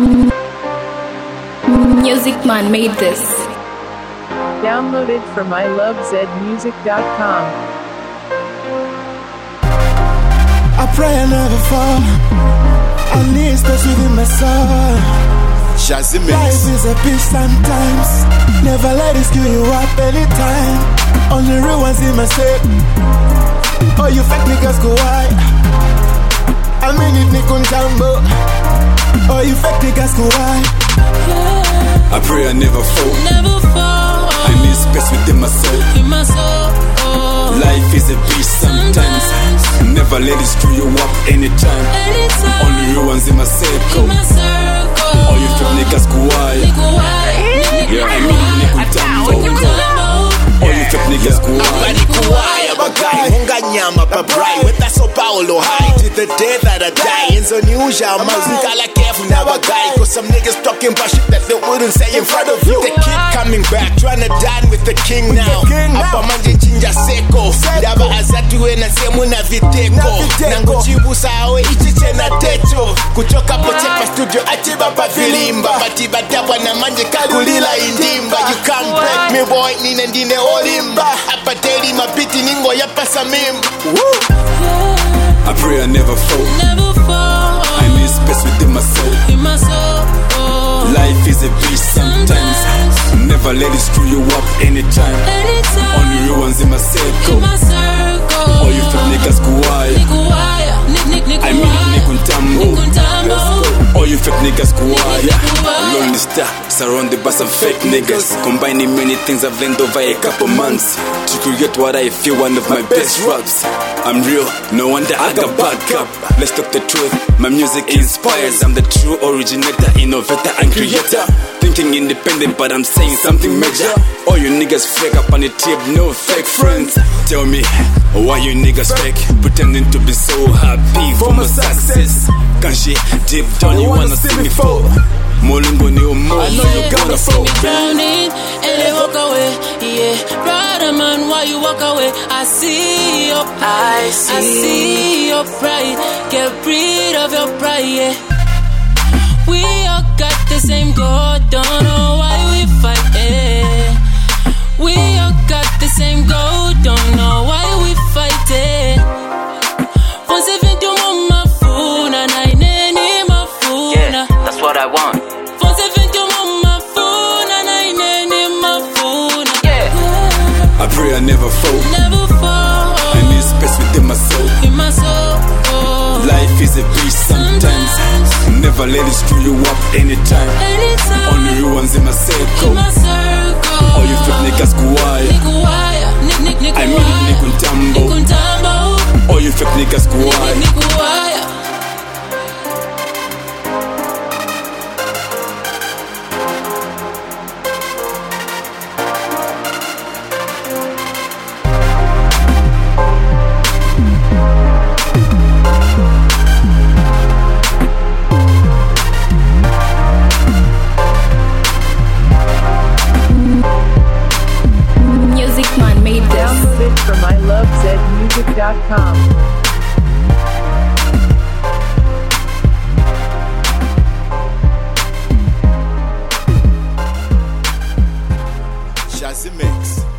Music Man made this. Downloaded from ilovezmusic.com. I pray I never fall. I need space within my soul. Life is a bitch sometimes. Never let it screw you up anytime. Only real ones in my set. Oh, you fake niggas go wide. I mean it, Nikon Jambo. Oh, you fake niggas go wide. I pray I never fall. Never fall. I need space within my soul. In my soul. Life is a bitch sometimes. Never let it screw you up anytime. Only real ones in my circle. All you fake niggas go wide. Yeah, I mean Nikon Jambo. All you fake niggas go wide. Munga nyama babrai with that so Paulo high to the day that I die. In so unusual music like careful now a guy. Cause some niggas talking about shit that they wouldn't say in front of you. The kid coming back trying to dine with the king now. Apa manje chinja seko Daba azatu na semu na viteko Nango chibu sawe ichiche na techo Kuchoka pochepa studio achiba pa vilimba Batiba dabwa na manje kalulila indimba. You can't break me boy nine ndine olimba Apa daily mabiti ningo yapa samimba. I pray I never fall. Never fall. I need space within my soul. In my soul. Life is a beast sometimes. Never let it screw you up anytime. Only real ones in my circle. All you fake niggas go wide. I mean Nikon Jambo. All you fake niggas go wide. Lonely star surrounded by some fake niggas. Combining many things I've learned over a couple months to create what I feel one of my best raps. I'm real, no wonder I got back up. Let's talk the truth, my music inspires. I'm the true originator, innovator and creator. Thinking independent but I'm saying something major. All you niggas fake up on the tip, no fake friends. Tell me, why you niggas fake? Pretending to be so happy for my success. Can she deep down you wanna see me fall? Molungo ni umo, I know you gonna fall. Drowning and they walk away, yeah. Brother man, why you walk away? I see your pride, I see your pride. Get rid of your pride, yeah. We all got the same goal, don't know why we fight, yeah. We all got the same goal, don't know why we fight, yeah. Yeah, that's what I want. I pray I never fall. Never fall. I need space within my soul. In my soul. Life is a beast sometimes. Never let it screw you up anytime. Only real ones in my circle. All you fake niggas go wide. I mean Nikon Jambo. All you fake niggas go wide. Music Man made this. Downloaded from ilovezmusic.com. Shazzy Mix.